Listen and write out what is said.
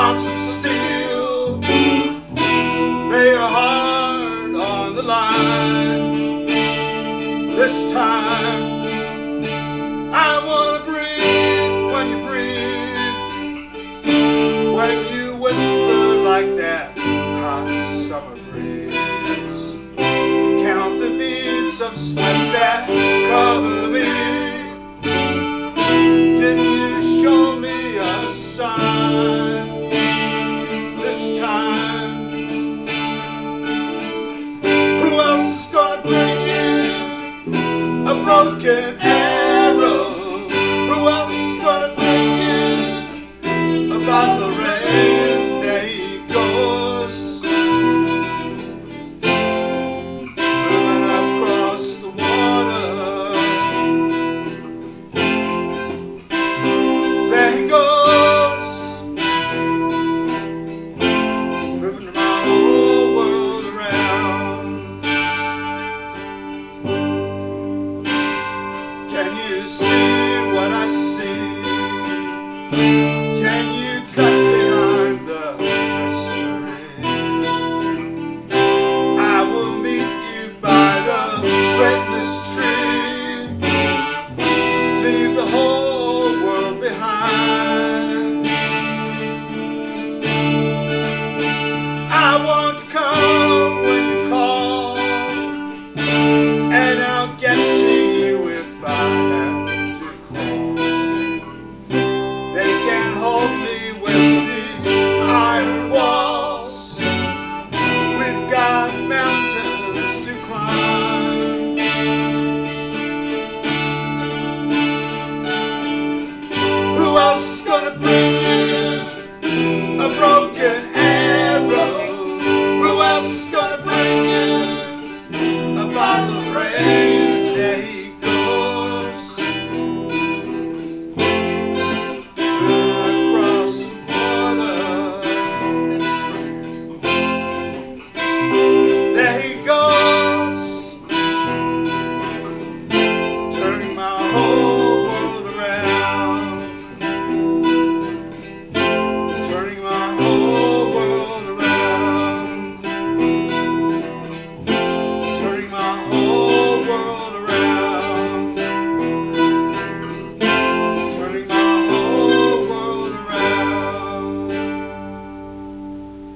arms of steel, lay your heart on the line. This time I wanna breathe when you breathe, when you whisper like that hot summer breeze. Count the beads of sweat that cover me. Didn't you show me a sign this time? Who else is gonna bring you a broken arrow? Who else is gonna bring you a bottle of rain? There he goes, moving across the water. There he goes, moving my whole world around. Can you see what I see? Can you cut behind the mystery? I will meet you by the witness tree, leave the whole world behind. I want to come when you call, and I'll get to you if I have to crawl. They can't hold me with these iron walls. We've got mountains to climb. Who else is gonna bring you a broken